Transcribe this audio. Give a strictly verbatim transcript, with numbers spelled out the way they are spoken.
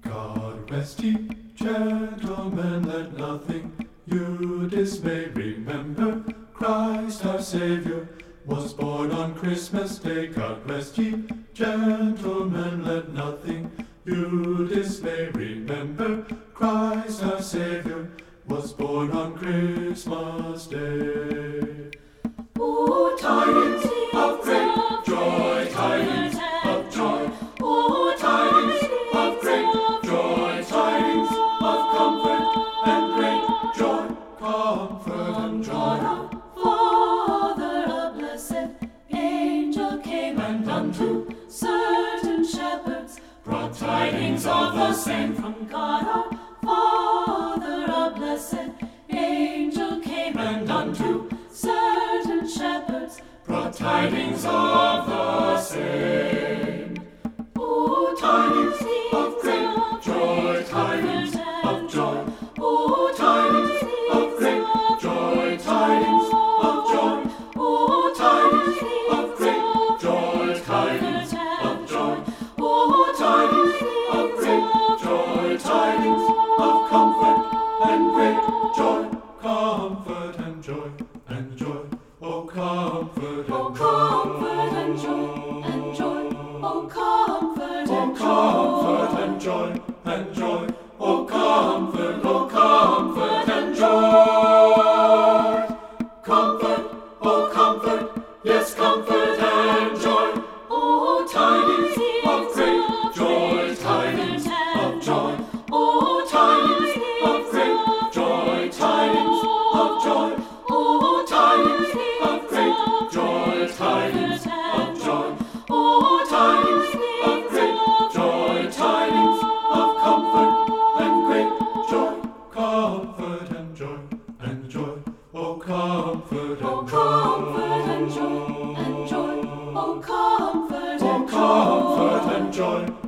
God rest ye, gentlemen, let nothing you dismay. Remember, Christ our Savior was born on Christmas Day. God rest ye, gentlemen, let nothing you dismay. Remember, Christ our Savior was born on Christmas Day. Oh, Tidings of great joy, tidings of joy. Oh, Tidings of great joy, tidings of comfort and great joy, comfort and joy. Father, a blessed angel came, and unto certain shepherds brought tidings of the same. From God our Father, a blessed angel came, and unto certain shepherds brought tidings of the same. Oh, Tidings of great joy, tidings of joy. Oh, Tidings of great joy, tidings of joy. Oh, Tidings of great joy, tidings of joy. Oh, Tidings of great joy, tidings of comfort and great joy, comfort and joy and joy. Oh, comfort Oh, and comfort and joy and joy. Oh, comfort Oh, and comfort and joy and joy. Oh, comfort, oh, comfort and joy. Comfort, oh, comfort, yes, comfort and joy. Oh, Tidings of great joy, tidings of joy. Oh, Tidings of great joy, tidings of joy. Oh, Tidings of great joy, tidings of joy. Oh, Tidings of great joy, tidings of comfort and great joy, comfort and joy and joy. Oh, comfort Oh, and comfort and joy and joy. Oh, comfort Oh, and comfort joy. and joy